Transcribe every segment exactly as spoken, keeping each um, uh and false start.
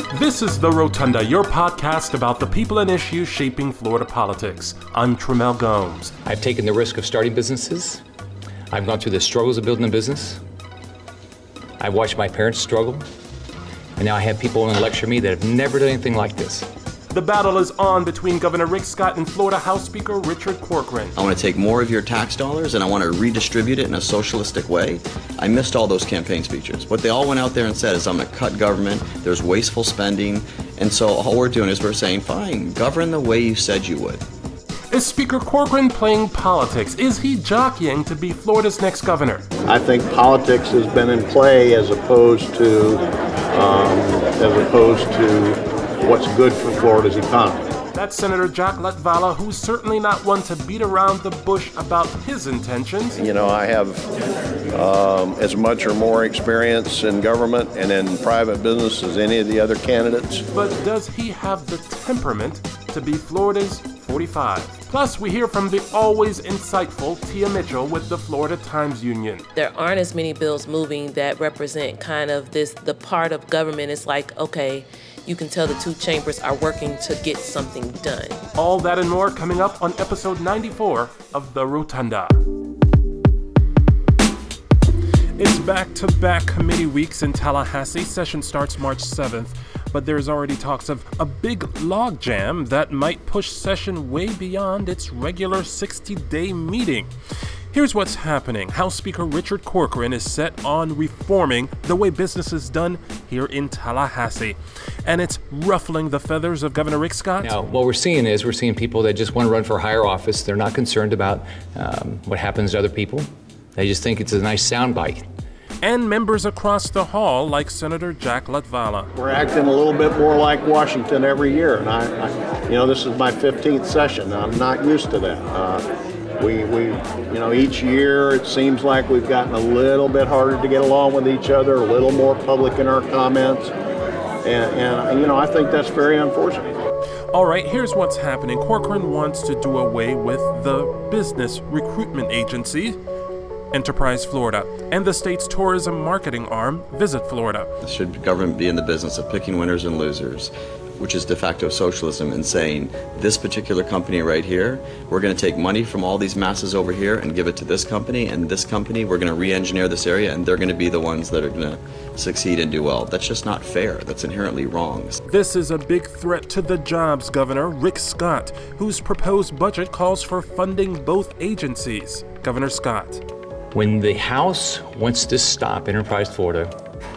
This is The Rotunda, your podcast about the people and issues shaping Florida politics. I'm Tremel Gomes. I've taken the risk of starting businesses. I've gone through the struggles of building a business. I've watched my parents struggle. And now I have people in lecture me that have never done anything like this. The battle is on between Governor Rick Scott and Florida House Speaker Richard Corcoran. I want to take more of your tax dollars and I want to redistribute it in a socialistic way. I missed all those campaign speeches. What they all went out there and said is I'm going to cut government, there's wasteful spending, and so all we're doing is we're saying, fine, govern the way you said you would. Is Speaker Corcoran playing politics? Is he jockeying to be Florida's next governor? I think politics has been in play as opposed to, um, as opposed to what's good for Florida's economy. That's Senator Jack Latvala, who's certainly not one to beat around the bush about his intentions. You know, I have um, as much or more experience in government and in private business as any of the other candidates. But does he have the temperament to be Florida's forty-five? Plus, we hear from the always insightful Tia Mitchell with the Florida Times Union. There aren't as many bills moving that represent kind of this, the part of government is like, okay, you can tell the two chambers are working to get something done. All that and more coming up on episode ninety-four of The Rotunda. It's back-to-back committee weeks in Tallahassee. Session starts March seventh, but there's already talks of a big logjam that might push session way beyond its regular sixty-day meeting. Here's what's happening. House Speaker Richard Corcoran is set on reforming the way business is done here in Tallahassee. And it's ruffling the feathers of Governor Rick Scott. Now, what we're seeing is we're seeing people that just want to run for higher office. They're not concerned about um, what happens to other people. They just think it's a nice soundbite. And members across the hall, like Senator Jack Latvala. We're acting a little bit more like Washington every year, and I, I you know, this is my fifteenth session. I'm not used to that. Uh, We, we, you know, each year it seems like we've gotten a little bit harder to get along with each other, a little more public in our comments, and, and you know, I think that's very unfortunate. All right, here's what's happening. Corcoran wants to do away with the business recruitment agency, Enterprise Florida, and the state's tourism marketing arm, Visit Florida. Should government be in the business of picking winners and losers, which is de facto socialism, and saying this particular company right here, we're going to take money from all these masses over here and give it to this company, and this company, we're going to re-engineer this area, and they're going to be the ones that are going to succeed and do well. That's just not fair. That's inherently wrong. This is a big threat to the jobs governor, Rick Scott, whose proposed budget calls for funding both agencies. Governor Scott. When the House wants to stop Enterprise Florida,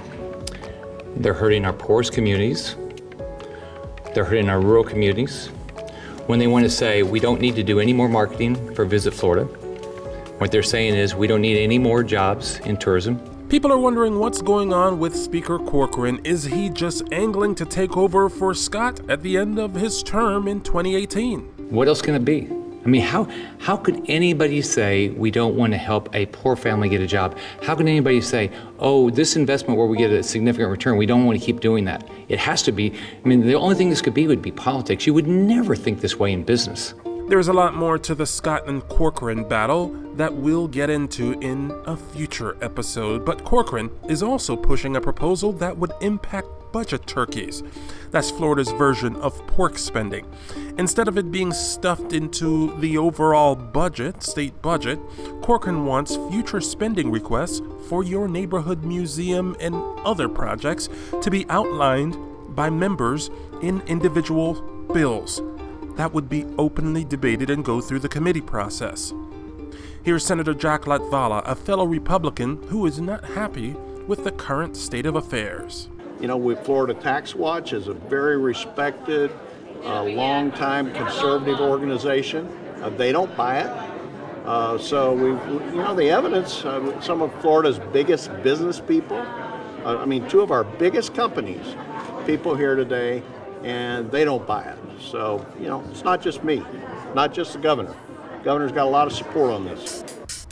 they're hurting our poorest communities. They're hurting our rural communities. When they want to say, we don't need to do any more marketing for Visit Florida, what they're saying is, we don't need any more jobs in tourism. People are wondering what's going on with Speaker Corcoran. Is he just angling to take over for Scott at the end of his term in twenty eighteen? What else can it be? I mean, how how could anybody say we don't want to help a poor family get a job? How can anybody say, oh, this investment where we get a significant return, we don't want to keep doing that? It has to be, I mean, the only thing this could be would be politics. You would never think this way in business. There's a lot more to the Scott and Corcoran battle that we'll get into in a future episode, but Corcoran is also pushing a proposal that would impact budget turkeys. That's Florida's version of pork spending. Instead of it being stuffed into the overall budget, state budget, Corcoran wants future spending requests for your neighborhood museum and other projects to be outlined by members in individual bills. That would be openly debated and go through the committee process. Here's Senator Jack Latvala, a fellow Republican who is not happy with the current state of affairs. You know, we, Florida Tax Watch is a very respected, uh, long-time conservative organization. Uh, they don't buy it. Uh, so, we, you know, the evidence, uh, some of Florida's biggest business people, uh, I mean, two of our biggest companies, people here today, and they don't buy it. So, you know, it's not just me, not just the governor. The governor's got a lot of support on this.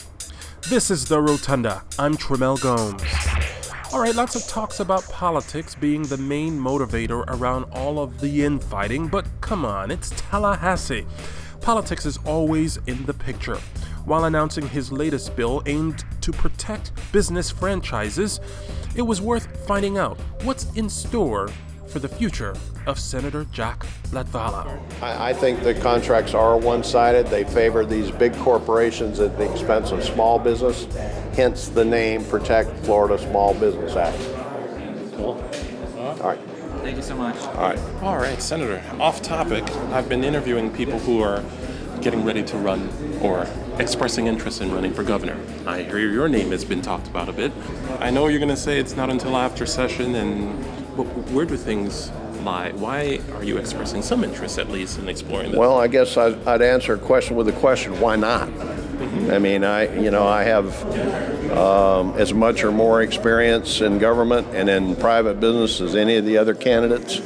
This is The Rotunda. I'm Tremel Gomes. All right, lots of talks about politics being the main motivator around all of the infighting, but come on, it's Tallahassee. Politics is always in the picture. While announcing his latest bill aimed to protect business franchises, it was worth finding out what's in store for the future of Senator Jack Latvala. I, I think the contracts are one-sided. They favor these big corporations at the expense of small business, hence the name Protect Florida Small Business Act. Cool. All right. Thank you so much. All right. All right, Senator, off topic, I've been interviewing people who are getting ready to run or expressing interest in running for governor. I hear your name has been talked about a bit. I know you're going to say it's not until after session, and but where do things lie? Why are you expressing some interest, at least, in exploring this? Well, I guess I'd, I'd answer a question with a question. Why not? Mm-hmm. I mean, I you know I have um, as much or more experience in government and in private business as any of the other candidates.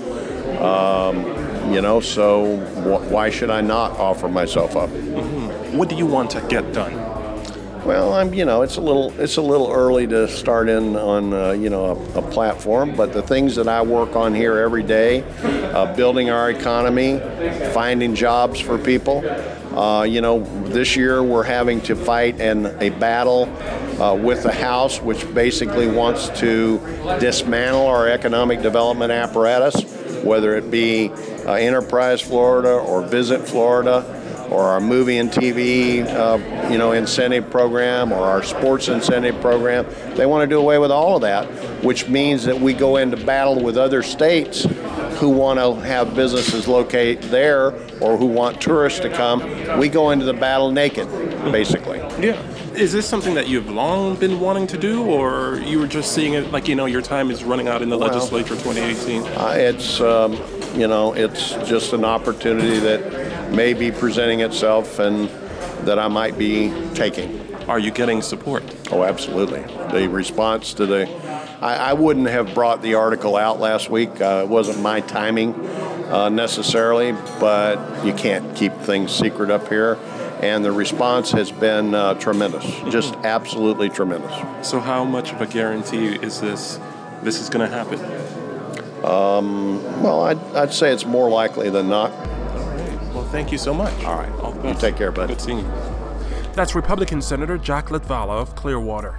Um, you know, so wh- why should I not offer myself up? Mm-hmm. What do you want to get done? Well, I'm, you know, it's a little, it's a little early to start in on, uh, you know, a, a platform. But the things that I work on here every day, uh, building our economy, finding jobs for people. Uh, you know, this year we're having to fight in a battle uh, with the House, which basically wants to dismantle our economic development apparatus, whether it be uh, Enterprise Florida or Visit Florida, or our movie and T V, uh, you know, incentive program, or our sports incentive program. They want to do away with all of that, which means that we go into battle with other states who want to have businesses locate there or who want tourists to come. We go into the battle naked, basically. Yeah. Is this something that you've long been wanting to do, or you were just seeing it like, you know, your time is running out in the Well, legislature twenty eighteen? Uh, it's, um, you know, it's just an opportunity that may be presenting itself and that I might be taking. Are you getting support? Oh, absolutely. The response to the, I, I wouldn't have brought the article out last week. Uh, it wasn't my timing uh, necessarily, but you can't keep things secret up here. And the response has been uh, tremendous, just absolutely tremendous. So how much of a guarantee is this, this is going to happen? Um, well, I'd, I'd say it's more likely than not. Well, thank you so much. All right. All the You best. take care, bud. Good seeing you. That's Republican Senator Jack Latvala of Clearwater.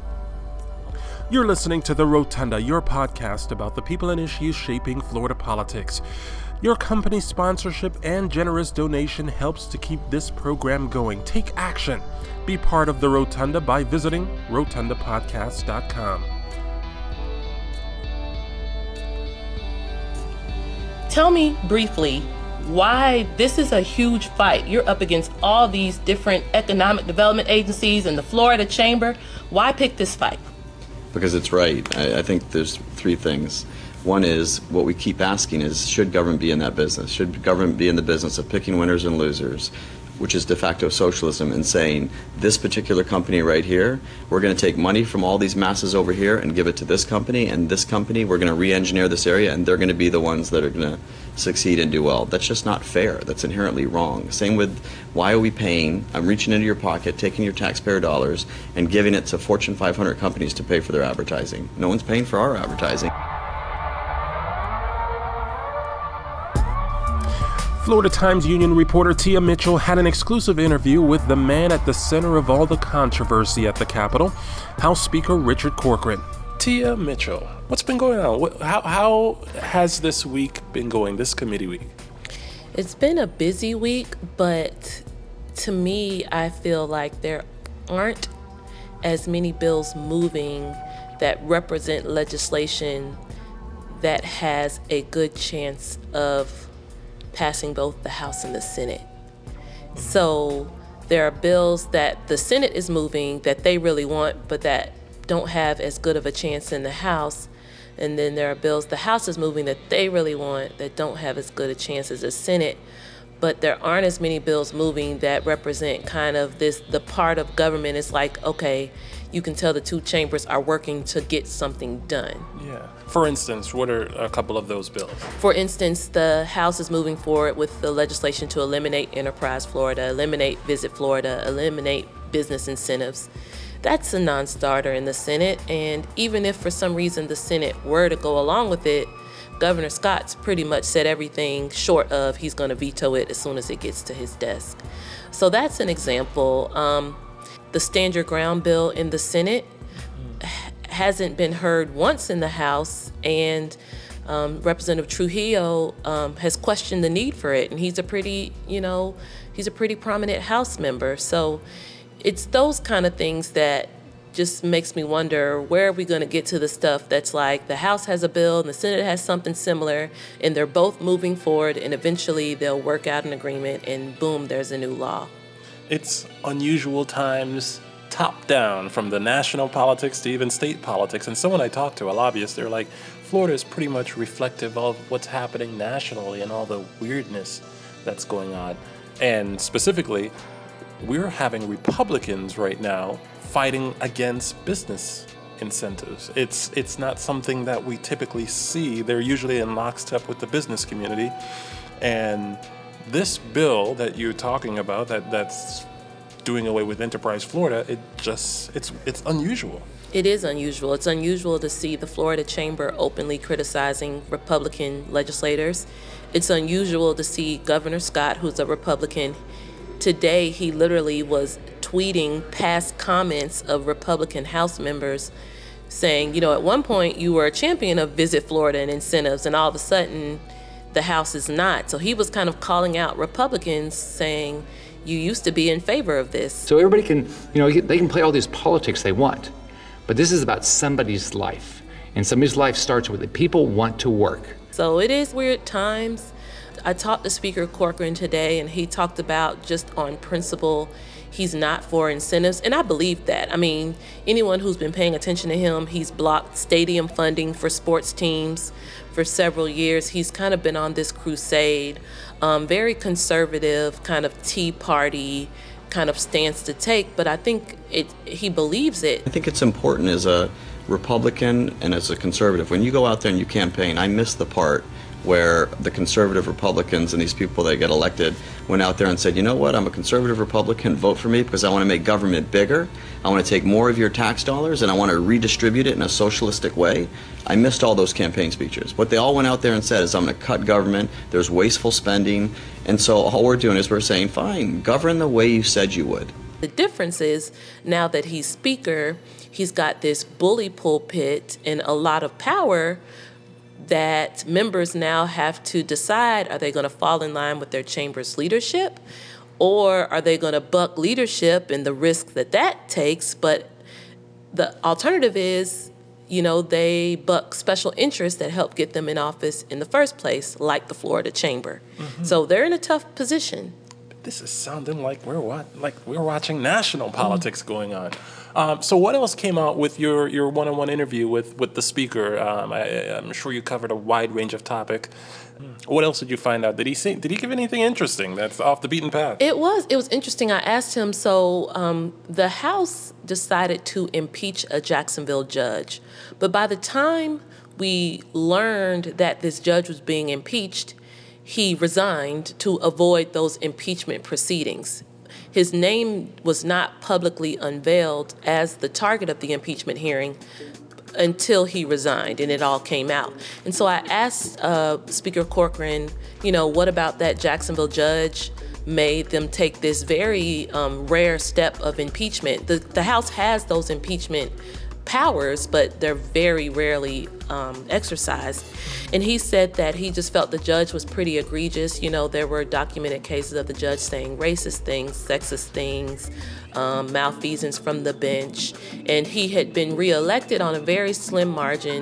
You're listening to The Rotunda, your podcast about the people and issues shaping Florida politics. Your company sponsorship and generous donation helps to keep this program going. Take action. Be part of The Rotunda by visiting rotunda podcast dot com. Tell me briefly why this is a huge fight. You're up against all these different economic development agencies and the Florida Chamber. Why pick this fight? Because it's right. I, I think there's three things. One is, what we keep asking is, should government be in that business? Should government be in the business of picking winners and losers, which is de facto socialism, and saying, this particular company right here, we're going to take money from all these masses over here and give it to this company, and this company, we're going to re-engineer this area, and they're going to be the ones that are going to succeed and do well. That's just not fair. That's inherently wrong. Same with, why are we paying, I'm reaching into your pocket, taking your taxpayer dollars, and giving it to Fortune five hundred companies to pay for their advertising. No one's paying for our advertising. Florida Times Union reporter Tia Mitchell had an exclusive interview with the man at the center of all the controversy at the Capitol, House Speaker Richard Corcoran. Tia Mitchell, what's been going on? What, how, how has this week been going, this committee week? It's been a busy week, but to me, I feel like there aren't as many bills moving that represent legislation that has a good chance of passing both the House and the Senate. So there are bills that the Senate is moving that they really want, but that don't have as good of a chance in the House. And then there are bills the House is moving that they really want that don't have as good a chance as the Senate. But there aren't as many bills moving that represent kind of this, the part of government is like, okay, you can tell the two chambers are working to get something done. Yeah. For instance, what are a couple of those bills? For instance, the House is moving forward with the legislation to eliminate Enterprise Florida, eliminate Visit Florida, eliminate business incentives. That's a non-starter in the Senate, and even if for some reason the Senate were to go along with it, Governor Scott's pretty much said everything short of he's going to veto it as soon as it gets to his desk. So that's an example. Um, the Stand Your Ground bill in the Senate hasn't been heard once in the House, and Um, Representative Trujillo um, has questioned the need for it, and he's a pretty, you know, he's a pretty prominent House member. So it's those kind of things that just makes me wonder, where are we going to get to the stuff that's like the House has a bill and the Senate has something similar, and they're both moving forward, and eventually they'll work out an agreement, and boom, there's a new law. It's unusual times, top down, from the national politics to even state politics. And someone I talked to, a lobbyist, they're like, Florida is pretty much reflective of what's happening nationally and all the weirdness that's going on. And specifically, we're having Republicans right now fighting against business incentives. It's it's not something that we typically see. They're usually in lockstep with the business community. And this bill that you're talking about, that that's doing away with Enterprise Florida, it just it's it's unusual. It is unusual. It's unusual to see the Florida Chamber openly criticizing Republican legislators. It's unusual to see Governor Scott, who's a Republican. Today, he literally was tweeting past comments of Republican House members saying, you know, at one point you were a champion of Visit Florida and incentives, and all of a sudden the House is not. So he was kind of calling out Republicans, saying, you used to be in favor of this. So everybody can, you know, they can play all these politics they want, but this is about somebody's life. And somebody's life starts with it. People want to work. So it is weird times. I talked to Speaker Corcoran today, and he talked about, just on principle, he's not for incentives, and I believe that. I mean, anyone who's been paying attention to him, he's blocked stadium funding for sports teams for several years. He's kind of been on this crusade, um, very conservative, kind of Tea Party kind of stance to take, but I think it he believes it. I think it's important as a Republican and as a conservative, when you go out there and you campaign, I miss the part where the conservative Republicans and these people that get elected went out there and said, you know what, I'm a conservative Republican, vote for me because I want to make government bigger, I want to take more of your tax dollars, and I want to redistribute it in a socialistic way. I missed all those campaign speeches. What they all went out there and said is, I'm going to cut government, there's wasteful spending, and so all we're doing is we're saying, fine, govern the way you said you would. The difference is, now that he's Speaker, he's got this bully pulpit and a lot of power that members now have to decide, are they going to fall in line with their chamber's leadership, or are they going to buck leadership and the risk that that takes? But the alternative is, you know, they buck special interests that help get them in office in the first place, like the Florida Chamber. Mm-hmm. So they're in a tough position. This is sounding like we're what like we're watching national politics mm-hmm. going on. Um, so what else came out with your, your one-on-one interview with, with the speaker? Um, I, I'm sure you covered a wide range of topic. What else did you find out? Did he say, did he give anything interesting that's off the beaten path? It was it was interesting. I asked him. So um, the House decided to impeach a Jacksonville judge, but by the time we learned that this judge was being impeached, he resigned to avoid those impeachment proceedings. His name was not publicly unveiled as the target of the impeachment hearing until he resigned, and it all came out. And so I asked uh, Speaker Corcoran, you know, what about that Jacksonville judge made them take this very um, rare step of impeachment? The, the House has those impeachment powers, but they're very rarely um, exercised. And he said that he just felt the judge was pretty egregious. You know, there were documented cases of the judge saying racist things, sexist things, um, malfeasance from the bench. And he had been reelected on a very slim margin.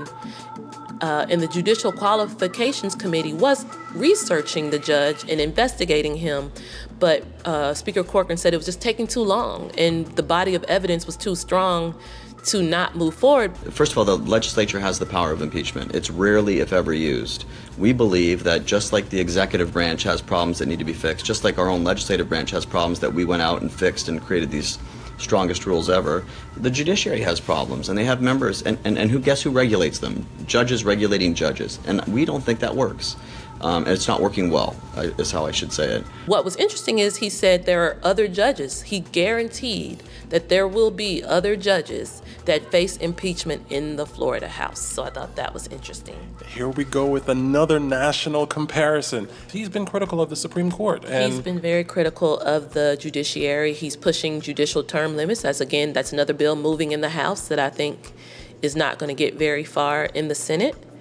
Uh, and the Judicial Qualifications Committee was researching the judge and investigating him. But uh, Speaker Corcoran said it was just taking too long, and the body of evidence was too strong to not move forward. First of all, the legislature has the power of impeachment. It's rarely, if ever, used. We believe that just like the executive branch has problems that need to be fixed, just like our own legislative branch has problems that we went out and fixed and created these strongest rules ever, the judiciary has problems, and they have members, and, and, and who guess who regulates them? Judges regulating judges. And we don't think that works. Um, and it's not working well, uh, is how I should say it. What was interesting is he said there are other judges. He guaranteed that there will be other judges that face impeachment in the Florida House. So I thought that was interesting. Here we go with another national comparison. He's been critical of the Supreme Court. And he's been very critical of the judiciary. He's pushing judicial term limits. That's, again, that's another bill moving in the House that I think is not going to get very far in the Senate.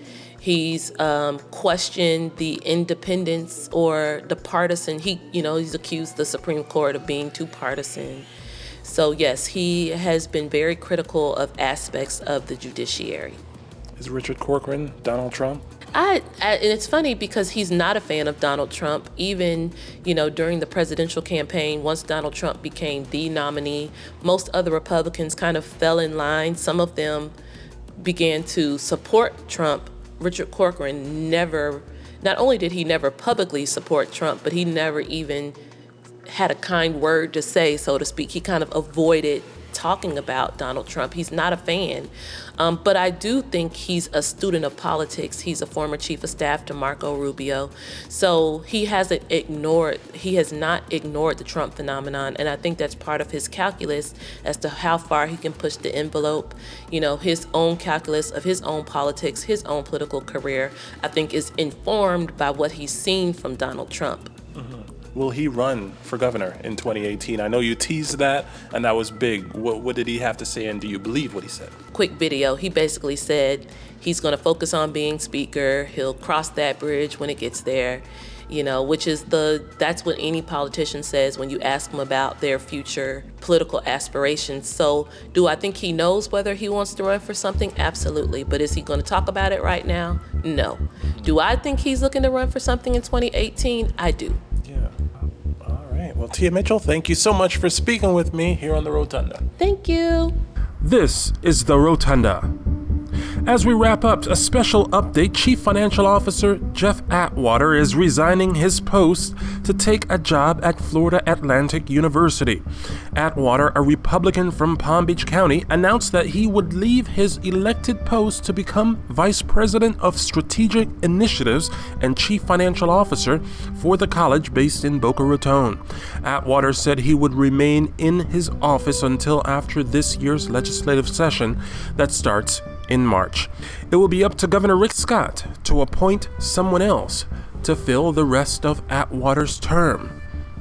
He's um, questioned the independence or the partisan. He, you know, he's accused the Supreme Court of being too partisan. So yes, he has been very critical of aspects of the judiciary. Is Richard Corcoran Donald Trump? I, I, and it's funny because he's not a fan of Donald Trump. Even, you know, during the presidential campaign, once Donald Trump became the nominee, most other Republicans kind of fell in line. Some of them began to support Trump. Richard Corcoran never, not only did he never publicly support Trump, but he never even had a kind word to say, so to speak. He kind of avoided talking about Donald Trump. He's not a fan. Um, but I do think he's a student of politics. He's a former chief of staff to Marco Rubio. So he hasn't ignored, he has not ignored the Trump phenomenon. And I think that's part of his calculus as to how far he can push the envelope. You know, his own calculus of his own politics, his own political career, I think is informed by what he's seen from Donald Trump. Mm-hmm. Will he run for governor in twenty eighteen? I know you teased that, and that was big. What, what did he have to say, and do you believe what he said? Quick video. He basically said he's going to focus on being speaker. He'll cross that bridge when it gets there, you know, which is the, that's what any politician says when you ask them about their future political aspirations. So do I think he knows whether he wants to run for something? Absolutely. But is he going to talk about it right now? No. Do I think he's looking to run for something in twenty eighteen? I do. Yeah. All right. Well, Tia Mitchell, thank you so much for speaking with me here on The Rotunda. Thank you. This is The Rotunda. As we wrap up, a special update, Chief Financial Officer Jeff Atwater is resigning his post to take a job at Florida Atlantic University. Atwater, a Republican from Palm Beach County, announced that he would leave his elected post to become Vice President of Strategic Initiatives and Chief Financial Officer for the college based in Boca Raton. Atwater said he would remain in his office until after this year's legislative session that starts in March. It will be up to Governor Rick Scott to appoint someone else to fill the rest of Atwater's term.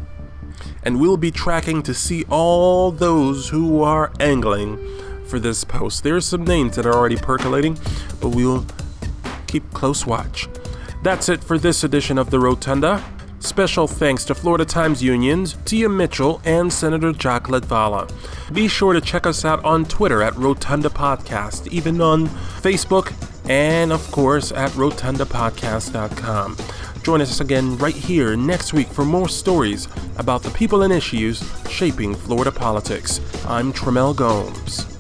And we'll be tracking to see all those who are angling for this post. There's some names that are already percolating, but we'll keep close watch. That's it for this edition of The Rotunda. Special thanks to Florida Times Union's Tia Mitchell and Senator Jack Latvala. Be sure to check us out on Twitter at Rotunda Podcast, even on Facebook, and of course at rotunda podcast dot com. Join us again right here next week for more stories about the people and issues shaping Florida politics. I'm Tremel Gomes.